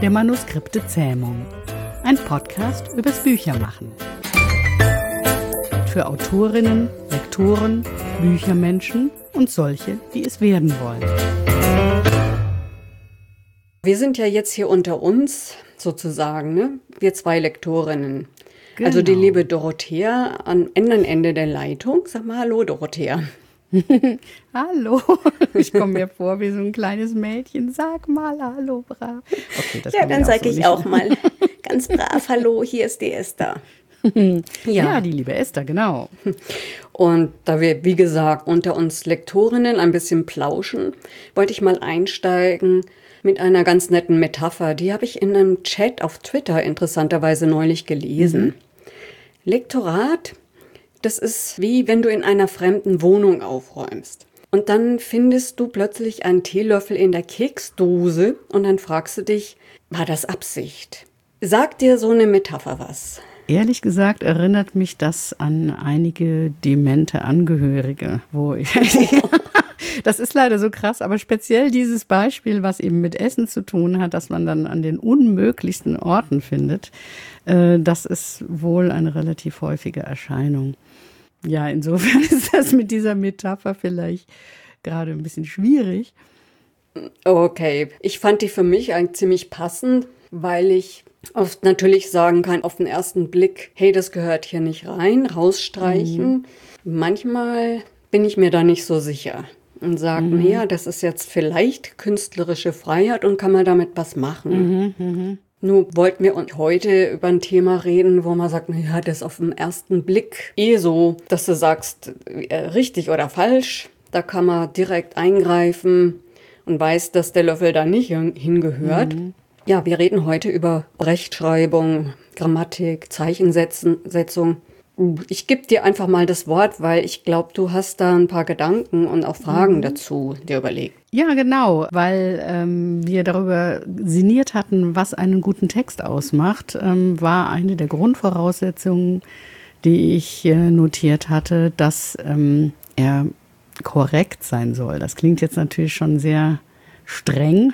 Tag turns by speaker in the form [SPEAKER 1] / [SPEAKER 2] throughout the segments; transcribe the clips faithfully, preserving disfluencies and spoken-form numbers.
[SPEAKER 1] der Manuskripte-Zähmung. Ein Podcast übers Büchermachen. Für Autorinnen, Lektoren, Büchermenschen und solche, die es werden wollen.
[SPEAKER 2] Wir sind ja jetzt hier unter uns, sozusagen, ne? Wir zwei Lektorinnen.
[SPEAKER 1] Genau.
[SPEAKER 2] Also die liebe Dorothea am anderen Ende der Leitung. Sag mal Hallo, Dorothea.
[SPEAKER 1] Hallo, ich komme mir vor wie so ein kleines Mädchen. Sag mal Hallo, brav. Okay, das
[SPEAKER 2] Ja, dann
[SPEAKER 1] auch
[SPEAKER 2] sage
[SPEAKER 1] so
[SPEAKER 2] ich
[SPEAKER 1] nicht.
[SPEAKER 2] auch mal ganz brav Hallo, hier ist die Esther.
[SPEAKER 1] Ja. ja, die liebe Esther, genau.
[SPEAKER 2] Und da wir, wie gesagt, unter uns Lektorinnen ein bisschen plauschen, wollte ich mal einsteigen mit einer ganz netten Metapher. Die habe ich in einem Chat auf Twitter interessanterweise neulich gelesen. Mhm. Lektorat, das ist wie wenn du in einer fremden Wohnung aufräumst. Und dann findest du plötzlich einen Teelöffel in der Keksdose und dann fragst du dich, war das Absicht? Sagt dir so eine Metapher was?
[SPEAKER 1] Ehrlich gesagt erinnert mich das an einige demente Angehörige, wo ich... Das ist leider so krass, aber speziell dieses Beispiel, was eben mit Essen zu tun hat, dass man dann an den unmöglichsten Orten findet, äh, das ist wohl eine relativ häufige Erscheinung. Ja, insofern ist das mit dieser Metapher vielleicht gerade ein bisschen schwierig.
[SPEAKER 2] Okay, ich fand die für mich eigentlich ziemlich passend, weil ich oft natürlich sagen kann, auf den ersten Blick, hey, das gehört hier nicht rein, rausstreichen. Mhm. Manchmal bin ich mir da nicht so sicher. Und sagt, mhm. naja, das ist jetzt vielleicht künstlerische Freiheit und kann man damit was machen.
[SPEAKER 1] Mhm, mh.
[SPEAKER 2] Nur wollten wir heute über ein Thema reden, wo man sagt, naja, das ist auf den ersten Blick eh so, dass du sagst, äh, richtig oder falsch. Da kann man direkt eingreifen und weiß, dass der Löffel da nicht hingehört. Mhm. Ja, wir reden heute über Rechtschreibung, Grammatik, Zeichensetzung. Ich gebe dir einfach mal das Wort, weil ich glaube, du hast da ein paar Gedanken und auch Fragen mhm. dazu dir überlegt.
[SPEAKER 1] Ja, genau, weil ähm, wir darüber sinniert hatten, was einen guten Text ausmacht, ähm, war eine der Grundvoraussetzungen, die ich äh, notiert hatte, dass ähm, er korrekt sein soll. Das klingt jetzt natürlich schon sehr streng.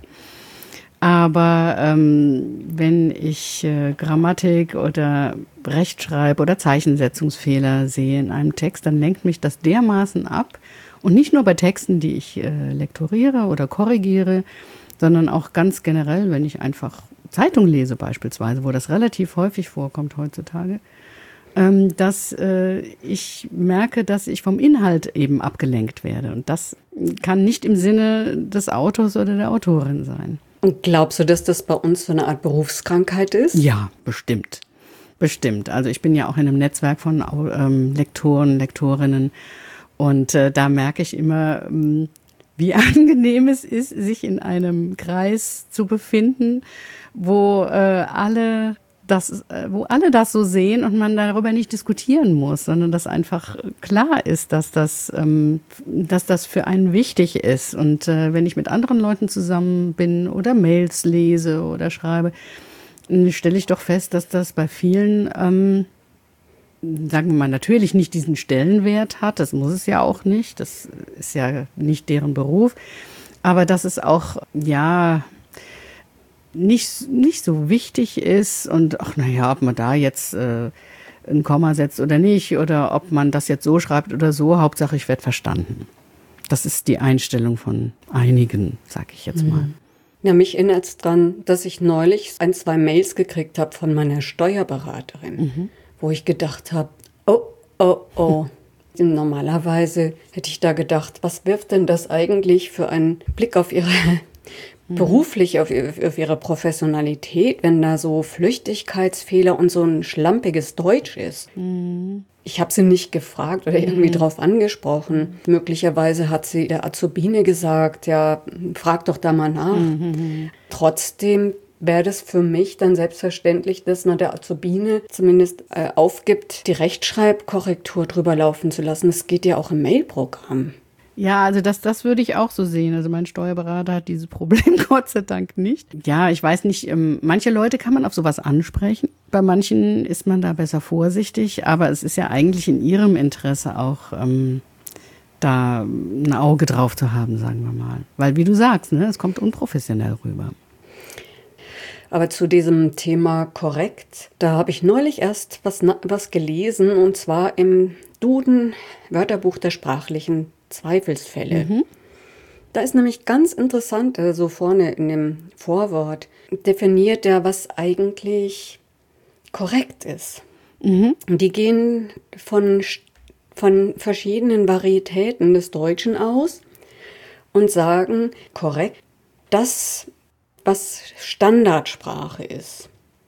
[SPEAKER 1] Aber ähm, wenn ich äh, Grammatik oder Rechtschreib- oder Zeichensetzungsfehler sehe in einem Text, dann lenkt mich das dermaßen ab. Und nicht nur bei Texten, die ich äh, lektoriere oder korrigiere, sondern auch ganz generell, wenn ich einfach Zeitung lese beispielsweise, wo das relativ häufig vorkommt heutzutage, ähm, dass äh, ich merke, dass ich vom Inhalt eben abgelenkt werde. Und das kann nicht im Sinne des Autors oder der Autorin sein.
[SPEAKER 2] Und glaubst du, dass das bei uns so eine Art Berufskrankheit ist?
[SPEAKER 1] Ja, bestimmt. Bestimmt. Also ich bin ja auch in einem Netzwerk von ähm, Lektoren, Lektorinnen und äh, da merke ich immer, ähm, wie angenehm es ist, sich in einem Kreis zu befinden, wo äh, alle das, äh, wo alle das so sehen und man darüber nicht diskutieren muss, sondern dass einfach klar ist, dass das, ähm, dass das für einen wichtig ist. Und äh, wenn ich mit anderen Leuten zusammen bin oder Mails lese oder schreibe, stelle ich doch fest, dass das bei vielen, ähm, sagen wir mal, natürlich nicht diesen Stellenwert hat. Das muss es ja auch nicht. Das ist ja nicht deren Beruf. Aber dass es auch, ja, nicht, nicht so wichtig ist und ach naja, ob man da jetzt äh, ein Komma setzt oder nicht oder ob man das jetzt so schreibt oder so, Hauptsache ich werde verstanden. Das ist die Einstellung von einigen, sag ich jetzt mal.
[SPEAKER 2] Ja, mich erinnert es dran, dass ich neulich ein, zwei Mails gekriegt habe von meiner Steuerberaterin, mhm. wo ich gedacht habe, oh, oh, oh. Normalerweise hätte ich da gedacht, was wirft denn das eigentlich für einen Blick auf ihre beruflich auf, auf ihre Professionalität, wenn da so Flüchtigkeitsfehler und so ein schlampiges Deutsch ist. Mhm. Ich habe sie nicht gefragt oder irgendwie mhm. drauf angesprochen. Möglicherweise hat sie der Azubine gesagt, ja, frag doch da mal nach. Mhm. Trotzdem wäre das für mich dann selbstverständlich, dass man der Azubine zumindest äh, aufgibt, die Rechtschreibkorrektur drüber laufen zu lassen. Das geht ja auch im Mailprogramm.
[SPEAKER 1] Ja, also das, das würde ich auch so sehen. Also mein Steuerberater hat dieses Problem Gott sei Dank nicht. Ja, ich weiß nicht, ähm, manche Leute kann man auf sowas ansprechen. Bei manchen ist man da besser vorsichtig. Aber es ist ja eigentlich in ihrem Interesse auch, ähm, da ein Auge drauf zu haben, sagen wir mal. Weil wie du sagst, ne, es kommt unprofessionell rüber.
[SPEAKER 2] Aber zu diesem Thema korrekt, da habe ich neulich erst was, was gelesen, und zwar im Duden, Wörterbuch der sprachlichen Zweifelsfälle. Mhm. Da ist nämlich ganz interessant, also vorne in dem Vorwort, definiert er, was eigentlich korrekt ist. Mhm. Die gehen von, von verschiedenen Varietäten des Deutschen aus und sagen, korrekt, das, was Standardsprache ist.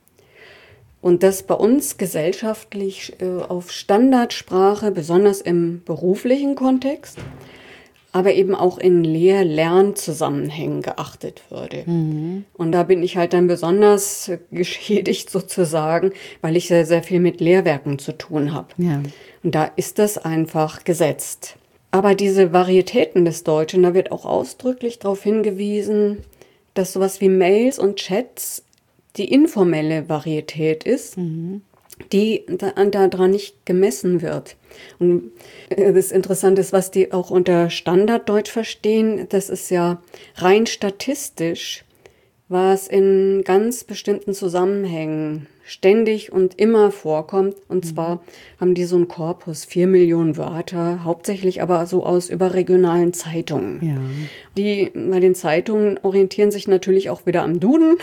[SPEAKER 2] Und das bei uns gesellschaftlich äh, auf Standardsprache, besonders im beruflichen Kontext, aber eben auch in Lehr-Lern-Zusammenhängen geachtet würde. Mhm. Und da bin ich halt dann besonders geschädigt sozusagen, weil ich sehr, sehr viel mit Lehrwerken zu tun habe. Ja. Und da ist das einfach gesetzt. Aber diese Varietäten des Deutschen, da wird auch ausdrücklich darauf hingewiesen, dass sowas wie Mails und Chats die informelle Varietät ist, mhm. die daran da nicht gemessen wird. Und das Interessante ist, was die auch unter Standarddeutsch verstehen, das ist ja rein statistisch, was in ganz bestimmten Zusammenhängen ständig und immer vorkommt. Und mhm. zwar haben die so einen Korpus, vier Millionen Wörter, hauptsächlich aber so aus überregionalen Zeitungen. Ja. Die bei den Zeitungen orientieren sich natürlich auch wieder am Duden.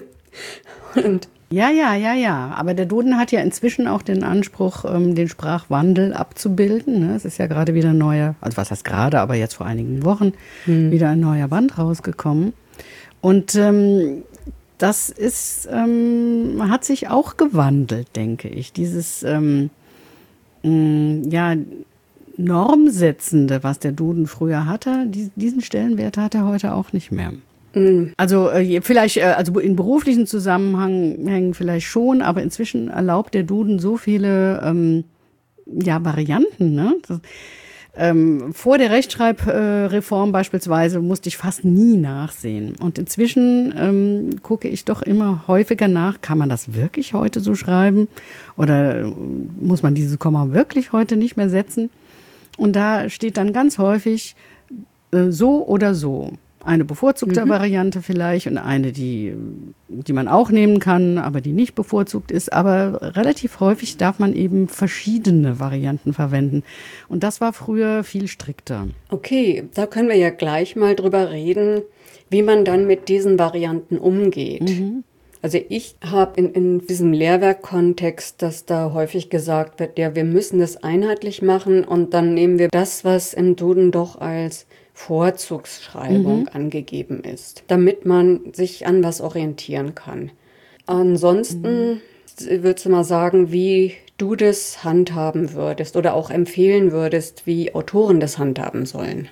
[SPEAKER 2] und
[SPEAKER 1] Ja, ja, ja, ja. Aber der Duden hat ja inzwischen auch den Anspruch, ähm, den Sprachwandel abzubilden. Ne? Es ist ja gerade wieder ein neuer, also was heißt gerade, aber jetzt vor einigen Wochen hm. wieder ein neuer Band rausgekommen. Und ähm, das ist, ähm, hat sich auch gewandelt, denke ich. Dieses, ähm, mh, ja, Normsetzende, was der Duden früher hatte, die, diesen Stellenwert hat er heute auch nicht mehr. Also äh, vielleicht, äh, also in beruflichen Zusammenhängen vielleicht schon, aber inzwischen erlaubt der Duden so viele ähm, ja, Varianten. Ne? Das, ähm, vor der Rechtschreibreform äh, beispielsweise musste ich fast nie nachsehen. Und inzwischen ähm, gucke ich doch immer häufiger nach, kann man das wirklich heute so schreiben? Oder muss man dieses Komma wirklich heute nicht mehr setzen? Und da steht dann ganz häufig äh, so oder so. Eine bevorzugte mhm. Variante vielleicht und eine, die, die man auch nehmen kann, aber die nicht bevorzugt ist. Aber relativ häufig darf man eben verschiedene Varianten verwenden. Und das war früher viel strikter.
[SPEAKER 2] Okay, da können wir ja gleich mal drüber reden, wie man dann mit diesen Varianten umgeht. Mhm. Also ich habe in, in diesem Lehrwerkkontext, dass da häufig gesagt wird, ja, wir müssen das einheitlich machen und dann nehmen wir das, was im Duden doch als Vorzugsschreibung mhm. angegeben ist, damit man sich an was orientieren kann. Ansonsten mhm. würdest du mal sagen, wie du das handhaben würdest oder auch empfehlen würdest, wie Autoren das handhaben sollen?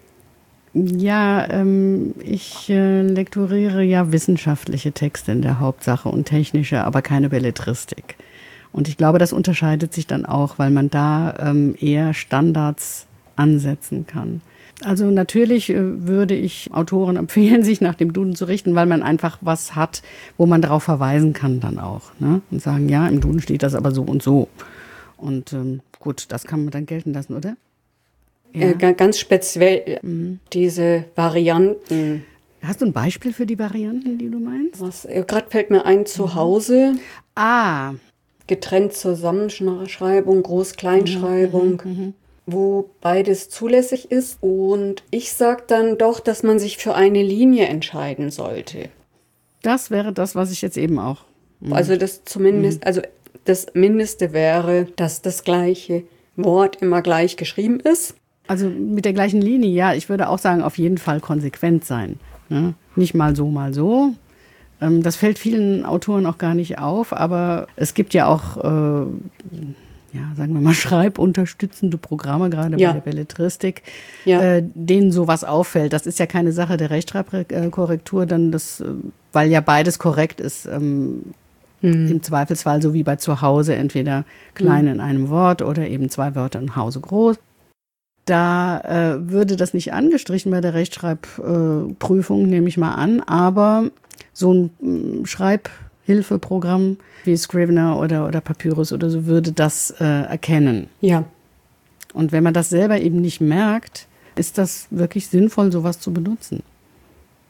[SPEAKER 1] Ja, ähm, ich äh, lektoriere ja wissenschaftliche Texte in der Hauptsache und technische, aber keine Belletristik. Und ich glaube, das unterscheidet sich dann auch, weil man da ähm, eher Standards ansetzen kann. Also natürlich äh, würde ich Autoren empfehlen, sich nach dem Duden zu richten, weil man einfach was hat, wo man darauf verweisen kann dann auch. Ne? Und sagen, ja, im Duden steht das aber so und so. Und ähm, gut, das kann man dann gelten lassen, oder?
[SPEAKER 2] Ja. Äh, ganz speziell mhm. diese Varianten.
[SPEAKER 1] Hast du ein Beispiel für die Varianten, die du meinst?
[SPEAKER 2] Was, äh, gerade fällt mir ein, zu Hause.
[SPEAKER 1] Ah.
[SPEAKER 2] Getrennt Zusammenschreibung, Groß-Kleinschreibung. Mhm. Mhm. Wo beides zulässig ist. Und ich sage dann doch, dass man sich für eine Linie entscheiden sollte.
[SPEAKER 1] Das wäre das, was ich jetzt eben auch.
[SPEAKER 2] Mhm. Also das zumindest, mhm. also das Mindeste wäre, dass das gleiche Wort immer gleich geschrieben ist.
[SPEAKER 1] Also mit der gleichen Linie, ja. Ich würde auch sagen, auf jeden Fall konsequent sein. Ne? Nicht mal so, mal so. Ähm, das fällt vielen Autoren auch gar nicht auf, aber es gibt ja auch äh, ja, sagen wir mal, schreibunterstützende Programme, gerade ja. bei der Belletristik, ja. äh, denen sowas auffällt. Das ist ja keine Sache der Rechtschreibkorrektur, dann das, weil ja beides korrekt ist. Ähm, hm. Im Zweifelsfall so wie bei zu Hause, entweder klein hm. in einem Wort oder eben zwei Wörter in Hause groß. Da äh, würde das nicht angestrichen bei der Rechtschreibprüfung, äh, nehme ich mal an, aber so ein äh, Schreib Hilfeprogramm wie Scrivener oder, oder Papyrus oder so würde das äh, erkennen.
[SPEAKER 2] Ja.
[SPEAKER 1] Und wenn man das selber eben nicht merkt, ist das wirklich sinnvoll, sowas zu benutzen.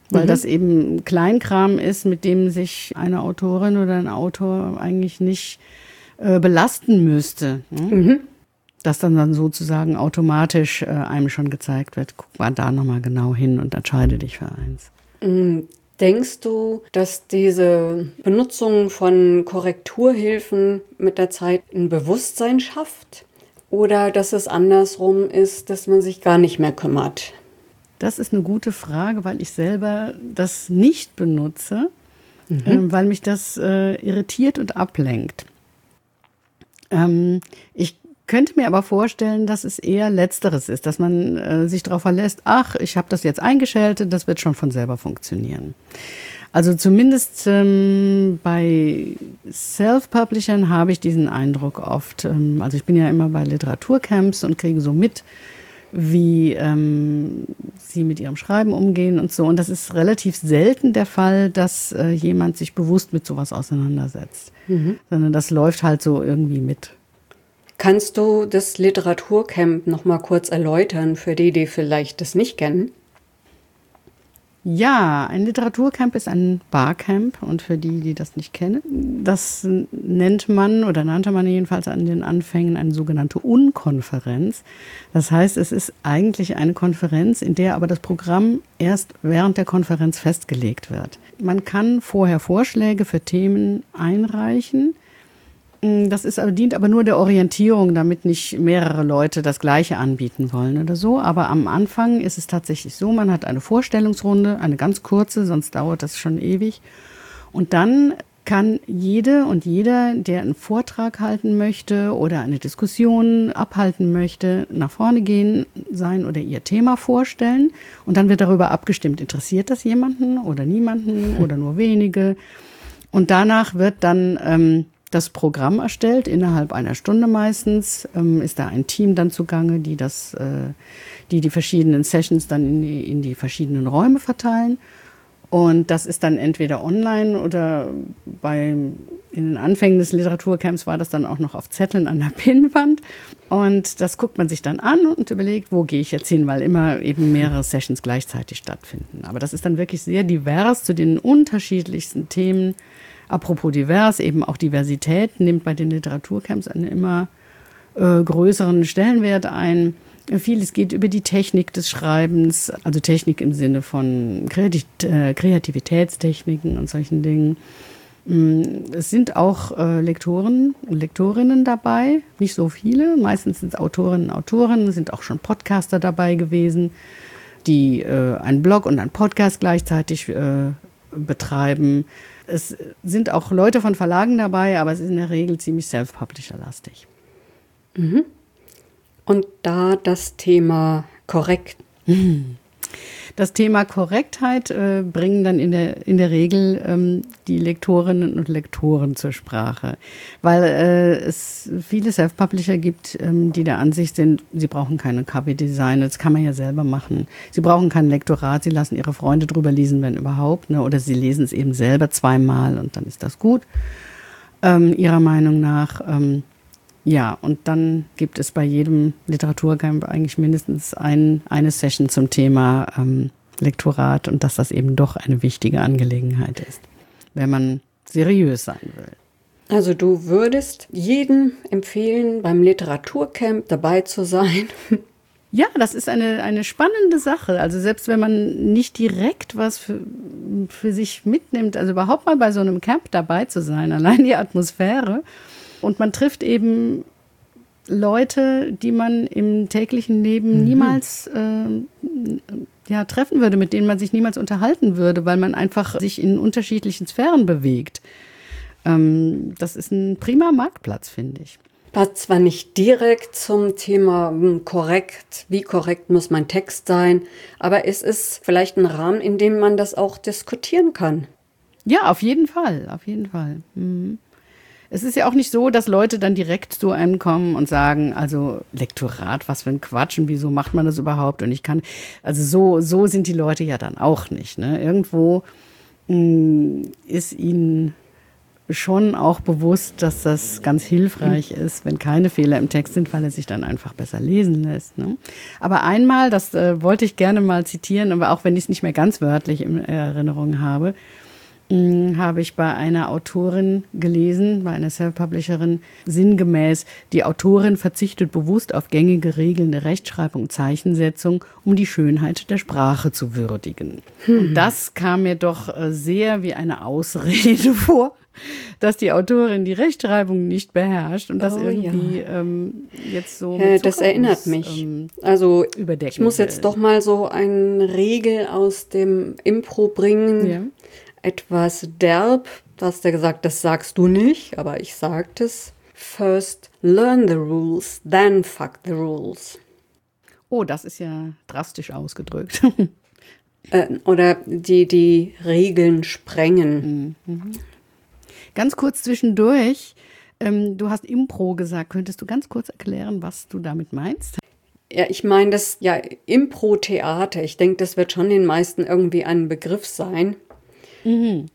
[SPEAKER 1] weil
[SPEAKER 2] Mhm.
[SPEAKER 1] das eben Kleinkram ist, mit dem sich eine Autorin oder ein Autor eigentlich nicht äh, belasten müsste. Ne?
[SPEAKER 2] Mhm.
[SPEAKER 1] Das dann, dann sozusagen automatisch äh, einem schon gezeigt wird. Guck mal da nochmal genau hin und entscheide dich für eins.
[SPEAKER 2] Mm, Denkst du, dass diese Benutzung von Korrekturhilfen mit der Zeit ein Bewusstsein schafft? Oder dass es andersrum ist, dass man sich gar nicht mehr kümmert?
[SPEAKER 1] Das ist eine gute Frage, weil ich selber das nicht benutze,
[SPEAKER 2] Mhm.
[SPEAKER 1] ähm, weil mich das äh, irritiert und ablenkt. Ähm, ich könnte mir aber vorstellen, dass es eher Letzteres ist, dass man äh, sich darauf verlässt, ach, ich habe das jetzt eingeschaltet, das wird schon von selber funktionieren. Also zumindest ähm, bei Self-Publishern habe ich diesen Eindruck oft. Ähm, also ich bin ja immer bei Literaturcamps und kriege so mit, wie ähm, sie mit ihrem Schreiben umgehen und so. Und das ist relativ selten der Fall, dass äh, jemand sich bewusst mit sowas auseinandersetzt.
[SPEAKER 2] Mhm.
[SPEAKER 1] Sondern das läuft halt so irgendwie mit.
[SPEAKER 2] Kannst du das Literaturcamp noch mal kurz erläutern für die, die vielleicht das nicht kennen?
[SPEAKER 1] Ja, ein Literaturcamp ist ein Barcamp und für die, die das nicht kennen, das nennt man oder nannte man jedenfalls an den Anfängen eine sogenannte Unkonferenz. Das heißt, es ist eigentlich eine Konferenz, in der aber das Programm erst während der Konferenz festgelegt wird. Man kann vorher Vorschläge für Themen einreichen. Das ist, dient aber nur der Orientierung, damit nicht mehrere Leute das Gleiche anbieten wollen oder so. Aber am Anfang ist es tatsächlich so, man hat eine Vorstellungsrunde, eine ganz kurze, sonst dauert das schon ewig. Und dann kann jede und jeder, der einen Vortrag halten möchte oder eine Diskussion abhalten möchte, nach vorne gehen, sein oder ihr Thema vorstellen. Und dann wird darüber abgestimmt, interessiert das jemanden oder niemanden oder nur wenige. Und danach wird dann ähm, das Programm erstellt, innerhalb einer Stunde meistens, ähm, ist da ein Team dann zugange, die das, äh, die die verschiedenen Sessions dann in die, in die verschiedenen Räume verteilen. Und das ist dann entweder online oder bei, in den Anfängen des Literaturcamps war das dann auch noch auf Zetteln an der Pinnwand. Und das guckt man sich dann an und überlegt, wo gehe ich jetzt hin, weil immer eben mehrere Sessions gleichzeitig stattfinden. Aber das ist dann wirklich sehr divers zu den unterschiedlichsten Themen. Apropos divers, eben auch Diversität nimmt bei den Literaturcamps einen immer äh, größeren Stellenwert ein. Vieles geht über die Technik des Schreibens, also Technik im Sinne von Kreativitätstechniken und solchen Dingen. Es sind auch äh, Lektoren und Lektorinnen dabei, nicht so viele. Meistens sind es Autorinnen und Autoren, sind auch schon Podcaster dabei gewesen, die äh, einen Blog und einen Podcast gleichzeitig äh, betreiben. Es sind auch Leute von Verlagen dabei, aber es ist in der Regel ziemlich self-publisher-lastig.
[SPEAKER 2] Mhm. Und da das Thema korrekt.
[SPEAKER 1] Das Thema Korrektheit äh, bringen dann in der, in der Regel ähm, die Lektorinnen und Lektoren zur Sprache, weil äh, es viele Self-Publisher gibt, ähm, die der Ansicht sind, sie brauchen keine Copy-Design, das kann man ja selber machen. Sie brauchen kein Lektorat, sie lassen ihre Freunde drüber lesen, wenn überhaupt, ne? Oder sie lesen es eben selber zweimal und dann ist das gut, ähm, ihrer Meinung nach. Ähm, Ja, und dann gibt es bei jedem Literaturcamp eigentlich mindestens ein, eine Session zum Thema ähm, Lektorat und dass das eben doch eine wichtige Angelegenheit ist, wenn man seriös sein will.
[SPEAKER 2] Also du würdest jedem empfehlen, beim Literaturcamp dabei zu sein?
[SPEAKER 1] Ja, das ist eine, eine spannende Sache. Also selbst wenn man nicht direkt was für, für sich mitnimmt, also überhaupt mal bei so einem Camp dabei zu sein, allein die Atmosphäre. Und man trifft eben Leute, die man im täglichen Leben mhm. niemals äh, ja, treffen würde, mit denen man sich niemals unterhalten würde, weil man einfach sich in unterschiedlichen Sphären bewegt. Ähm, das ist ein prima Marktplatz, finde ich.
[SPEAKER 2] Passt zwar nicht direkt zum Thema korrekt, wie korrekt muss mein Text sein, aber es ist vielleicht ein Rahmen, in dem man das auch diskutieren kann.
[SPEAKER 1] Ja, auf jeden Fall, auf jeden Fall. Mhm. Es ist ja auch nicht so, dass Leute dann direkt zu einem kommen und sagen, also Lektorat, was für ein Quatsch und wieso macht man das überhaupt? Und ich kann, also so, so sind die Leute ja dann auch nicht. Ne? Irgendwo mh, ist ihnen schon auch bewusst, dass das ganz hilfreich ist, wenn keine Fehler im Text sind, weil er sich dann einfach besser lesen lässt. Ne? Aber einmal, das äh, wollte ich gerne mal zitieren, aber auch wenn ich es nicht mehr ganz wörtlich in Erinnerung habe, mh, habe ich bei einer Autorin gelesen, bei einer Self-Publisherin, sinngemäß, die Autorin verzichtet bewusst auf gängige Regeln der Rechtschreibung und Zeichensetzung, um die Schönheit der Sprache zu würdigen. Hm. Und das kam mir doch äh, sehr wie eine Ausrede vor, dass die Autorin die Rechtschreibung nicht beherrscht und das oh, irgendwie ja. ähm, jetzt so
[SPEAKER 2] ja, das erinnert mich. Ähm, also ich muss jetzt doch mal so eine Regel aus dem Impro bringen. Ja. Etwas derb. Du hast ja gesagt, das sagst du nicht, aber ich sag es. First learn the rules, then fuck the rules.
[SPEAKER 1] Oh, das ist ja drastisch ausgedrückt.
[SPEAKER 2] äh, oder die, die Regeln sprengen.
[SPEAKER 1] Mhm. Ganz kurz zwischendurch, ähm, du hast Impro gesagt. Könntest du ganz kurz erklären, was du damit meinst?
[SPEAKER 2] Ja, ich meine das, ja, Impro-Theater. Ich denke, das wird schon den meisten irgendwie ein Begriff sein. Mhm.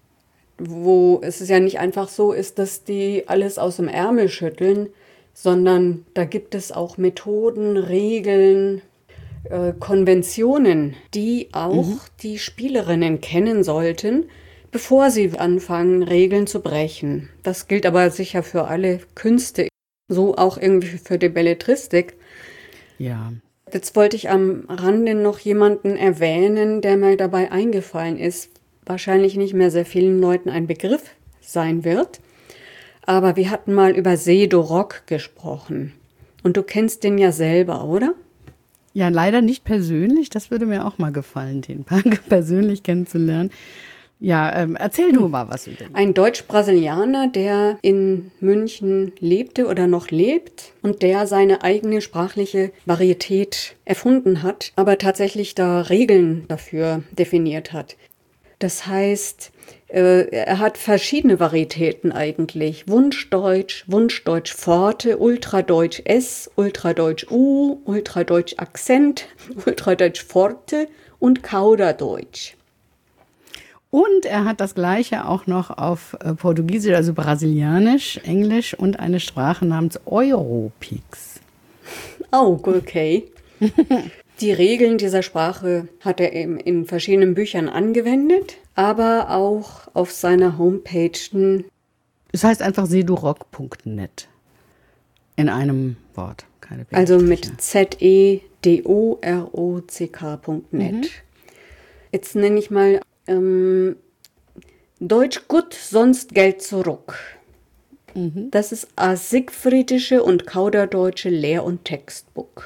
[SPEAKER 2] Wo es ja nicht einfach so ist, dass die alles aus dem Ärmel schütteln, sondern da gibt es auch Methoden, Regeln, äh, Konventionen, die auch mhm. die Spielerinnen kennen sollten, bevor sie anfangen, Regeln zu brechen. Das gilt aber sicher für alle Künste, so auch irgendwie für die Belletristik.
[SPEAKER 1] Ja.
[SPEAKER 2] Jetzt wollte ich am Rande noch jemanden erwähnen, der mir dabei eingefallen ist. Wahrscheinlich nicht mehr sehr vielen Leuten ein Begriff sein wird. Aber wir hatten mal über Sedo Rock gesprochen. Und du kennst den ja selber, oder?
[SPEAKER 1] Ja, leider nicht persönlich. Das würde mir auch mal gefallen, den persönlich kennenzulernen. Ja, ähm, erzähl du mal was über den.
[SPEAKER 2] Ein Deutsch-Brasilianer, der in München lebte oder noch lebt und der seine eigene sprachliche Varietät erfunden hat, aber tatsächlich da Regeln dafür definiert hat. Das heißt, äh, er hat verschiedene Varietäten eigentlich. Wunschdeutsch, Wunschdeutsch Forte, Ultradeutsch S, Ultradeutsch U, Ultradeutsch Akzent, Ultradeutsch Forte und Kauderdeutsch.
[SPEAKER 1] Und er hat das Gleiche auch noch auf äh, Portugiesisch, also Brasilianisch, Englisch und eine Sprache namens Europix.
[SPEAKER 2] Oh, okay. Die Regeln dieser Sprache hat er eben in verschiedenen Büchern angewendet, aber auch auf seiner Homepage.
[SPEAKER 1] Es heißt einfach sedorock punkt net. In einem Wort, keine
[SPEAKER 2] Also mit Z E D O R O C K punkt net. Mhm. Jetzt nenne ich mal ähm, Deutsch gut, sonst Geld zurück. Mhm. Das ist ein siegfriedische und kauderdeutsche Lehr- und Textbuch.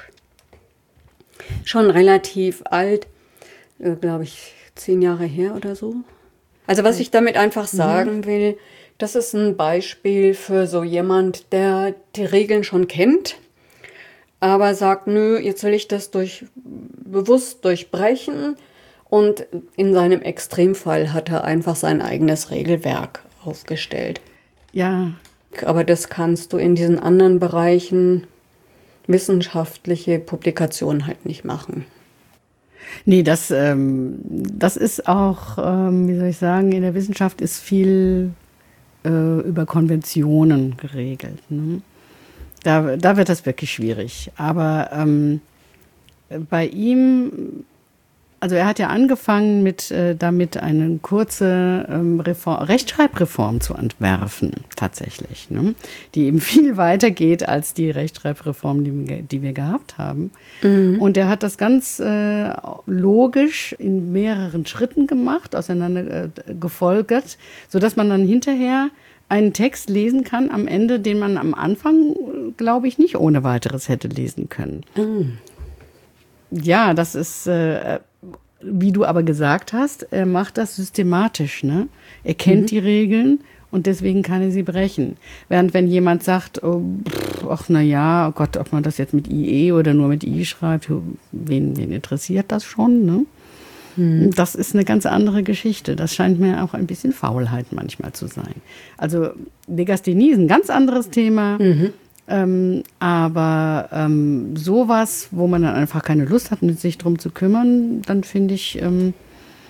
[SPEAKER 2] Schon relativ alt, äh, glaube ich, zehn Jahre her oder so. Also was ich damit einfach sagen will, das ist ein Beispiel für so jemand, der die Regeln schon kennt, aber sagt, nö, jetzt will ich das durch, bewusst durchbrechen. Und in seinem Extremfall hat er einfach sein eigenes Regelwerk aufgestellt.
[SPEAKER 1] Ja.
[SPEAKER 2] Aber das kannst du in diesen anderen Bereichen wissenschaftliche Publikationen halt nicht machen.
[SPEAKER 1] Nee, das, ähm, das ist auch, ähm, wie soll ich sagen, in der Wissenschaft ist viel äh, über Konventionen geregelt. Ne? Da, da wird das wirklich schwierig. Aber ähm, bei ihm, also er hat ja angefangen mit äh, damit eine kurze ähm, Reform, Rechtschreibreform zu entwerfen, tatsächlich, ne? Die eben viel weiter geht als die Rechtschreibreform, die, die wir gehabt haben. Mhm. Und er hat das ganz äh, logisch in mehreren Schritten gemacht, auseinander äh, gefolgert, sodass man dann hinterher einen Text lesen kann am Ende, den man am Anfang, glaube ich, nicht ohne weiteres hätte lesen können. Mhm. Ja, das ist, äh, wie du aber gesagt hast, er macht das systematisch, ne? Er kennt mhm. die Regeln und deswegen kann er sie brechen. Während wenn jemand sagt, oh, pff, ach na ja, oh Gott, ob man das jetzt mit I E oder nur mit I schreibt, wen, wen interessiert das schon, ne? Mhm. Das ist eine ganz andere Geschichte. Das scheint mir auch ein bisschen Faulheit manchmal zu sein. Also Legasthenie ist ein ganz anderes Thema. Mhm. Ähm, aber ähm, sowas, wo man dann einfach keine Lust hat, sich drum zu kümmern, dann finde ich, ähm,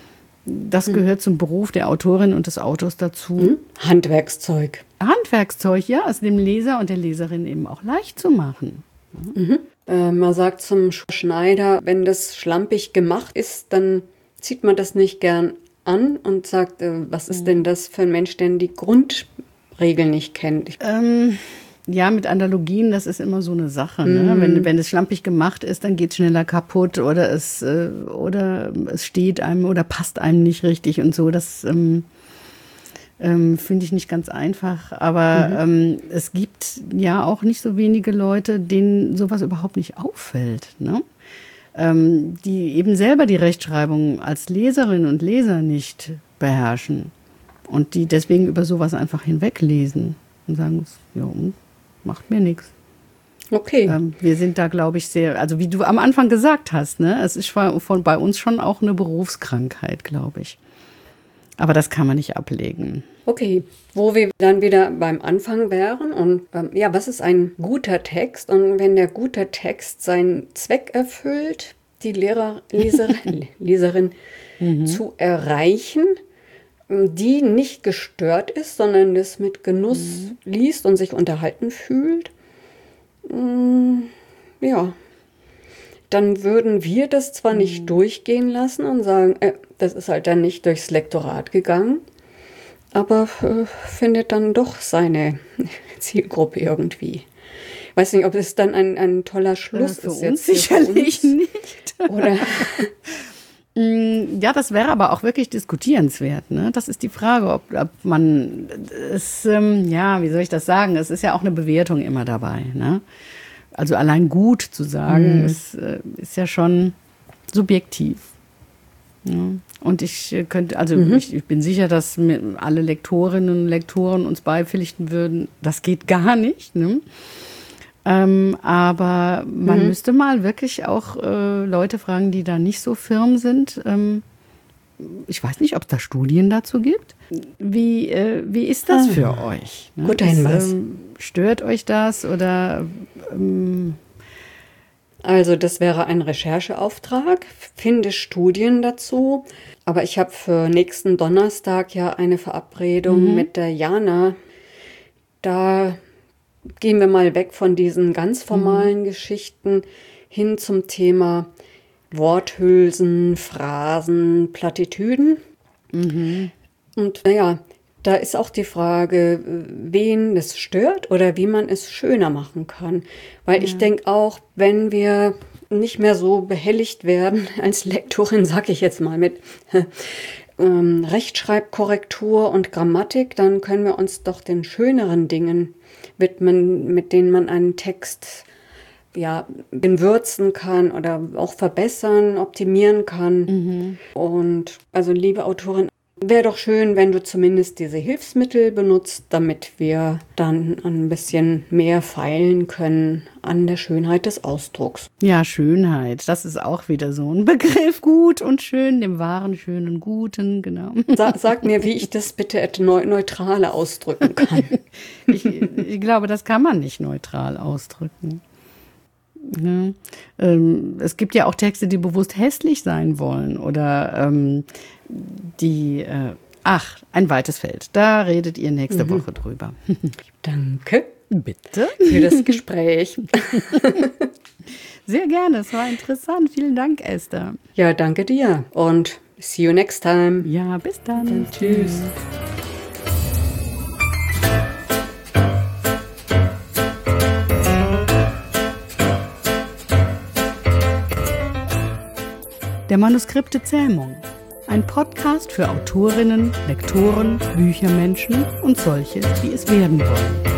[SPEAKER 1] das gehört zum Beruf der Autorin und des Autors dazu.
[SPEAKER 2] Mhm. Handwerkszeug.
[SPEAKER 1] Handwerkszeug, ja, es dem Leser und der Leserin eben auch leicht zu machen.
[SPEAKER 2] Mhm. Äh, man sagt zum Schneider, wenn das schlampig gemacht ist, dann zieht man das nicht gern an und sagt, äh, was ist mhm. denn das für ein Mensch, der die Grundregeln nicht kennt? Ich
[SPEAKER 1] ähm, ja, mit Analogien, das ist immer so eine Sache. Ne? Mhm. Wenn, wenn es schlampig gemacht ist, dann geht es schneller kaputt oder es, äh, oder es steht einem oder passt einem nicht richtig und so. Das ähm, ähm, finde ich nicht ganz einfach. Aber mhm. ähm, es gibt ja auch nicht so wenige Leute, denen sowas überhaupt nicht auffällt. Ne? Ähm, die eben selber die Rechtschreibung als Leserinnen und Leser nicht beherrschen. Und die deswegen über sowas einfach hinweglesen und sagen, ja, macht mir nichts.
[SPEAKER 2] Okay.
[SPEAKER 1] Ähm, wir sind da, glaube ich, sehr, also wie du am Anfang gesagt hast, ne, es ist von bei uns schon auch eine Berufskrankheit, glaube ich. Aber das kann man nicht ablegen.
[SPEAKER 2] Okay, wo wir dann wieder beim Anfang wären und ähm, ja, was ist ein guter Text? Und wenn der gute Text seinen Zweck erfüllt, die Lehrer, Leserin, Leserin mhm. zu erreichen, die nicht gestört ist, sondern das mit Genuss mhm. liest und sich unterhalten fühlt, ja, dann würden wir das zwar mhm. nicht durchgehen lassen und sagen, äh, das ist halt dann nicht durchs Lektorat gegangen, aber äh, findet dann doch seine Zielgruppe irgendwie. Ich weiß nicht, ob es dann ein, ein toller Schluss
[SPEAKER 1] äh, für
[SPEAKER 2] ist.
[SPEAKER 1] Uns
[SPEAKER 2] jetzt
[SPEAKER 1] sicherlich für uns. Nicht.
[SPEAKER 2] Oder...
[SPEAKER 1] Ja, das wäre aber auch wirklich diskutierenswert. Ne? Das ist die Frage, ob, ob man es, ähm, ja, wie soll ich das sagen? Es ist ja auch eine Bewertung immer dabei. Ne? Also allein gut zu sagen, mhm. ist, äh, ist ja schon subjektiv. Ja? Und ich könnte, also mhm. ich, ich bin sicher, dass mir alle Lektorinnen und Lektoren uns beipflichten würden, das geht gar nicht. Ne? Ähm, aber man mhm. müsste mal wirklich auch äh, Leute fragen, die da nicht so firm sind. Ähm, ich weiß nicht, ob es da Studien dazu gibt. Wie, äh, wie ist das ah, für euch? Ne?
[SPEAKER 2] Guter Hinweis.
[SPEAKER 1] Ähm, stört euch das oder? Ähm
[SPEAKER 2] also das wäre ein Rechercheauftrag. Finde Studien dazu. Aber ich habe für nächsten Donnerstag ja eine Verabredung mhm. mit der Jana. Da gehen wir mal weg von diesen ganz formalen mhm. Geschichten hin zum Thema Worthülsen, Phrasen, Plattitüden. Mhm. Und naja, da ist auch die Frage, wen es stört oder wie man es schöner machen kann. Weil ja. ich denke auch, wenn wir nicht mehr so behelligt werden als Lektorin, sag ich jetzt mal mit ähm, Rechtschreibkorrektur und Grammatik, dann können wir uns doch den schöneren Dingen widmen, mit denen man einen Text ja, würzen kann oder auch verbessern, optimieren kann. Mhm. Und also, liebe Autorin, wäre doch schön, wenn du zumindest diese Hilfsmittel benutzt, damit wir dann ein bisschen mehr feilen können an der Schönheit des Ausdrucks.
[SPEAKER 1] Ja, Schönheit, das ist auch wieder so ein Begriff. Gut und schön, dem wahren, schönen, guten, genau.
[SPEAKER 2] Sag, sag mir, wie ich das bitte neutraler ausdrücken kann.
[SPEAKER 1] ich, ich glaube, das kann man nicht neutral ausdrücken. Ja. Ähm, es gibt ja auch Texte, die bewusst hässlich sein wollen oder ähm, die, äh, ach, ein weites Feld. Da redet ihr nächste mhm. Woche drüber.
[SPEAKER 2] Danke.
[SPEAKER 1] Bitte.
[SPEAKER 2] Für das Gespräch.
[SPEAKER 1] Sehr gerne, es war interessant. Vielen Dank, Esther.
[SPEAKER 2] Ja, danke dir und see you next time.
[SPEAKER 1] Ja, bis dann.
[SPEAKER 2] Dann tschüss.
[SPEAKER 1] Der Manuskripte Zähmung. Ein Podcast für Autorinnen, Lektoren, Büchermenschen und solche, die es werden wollen.